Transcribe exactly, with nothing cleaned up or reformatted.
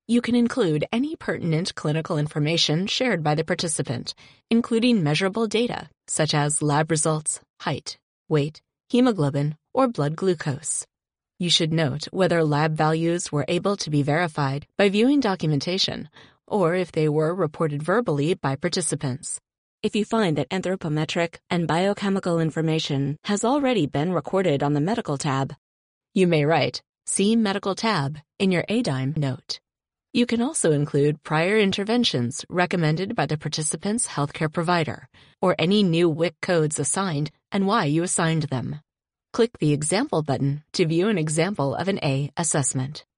You can include any pertinent clinical information shared by the participant, including measurable data such as lab results, height, weight, hemoglobin, or blood glucose. You should note whether lab values were able to be verified by viewing documentation, or if they were reported verbally by participants. If you find that anthropometric and biochemical information has already been recorded on the medical tab, you may write "See Medical tab" in your A D I M E note. You can also include prior interventions recommended by the participant's healthcare provider, or any new W I C codes assigned and why you assigned them. Click the Example button to view an example of an A assessment.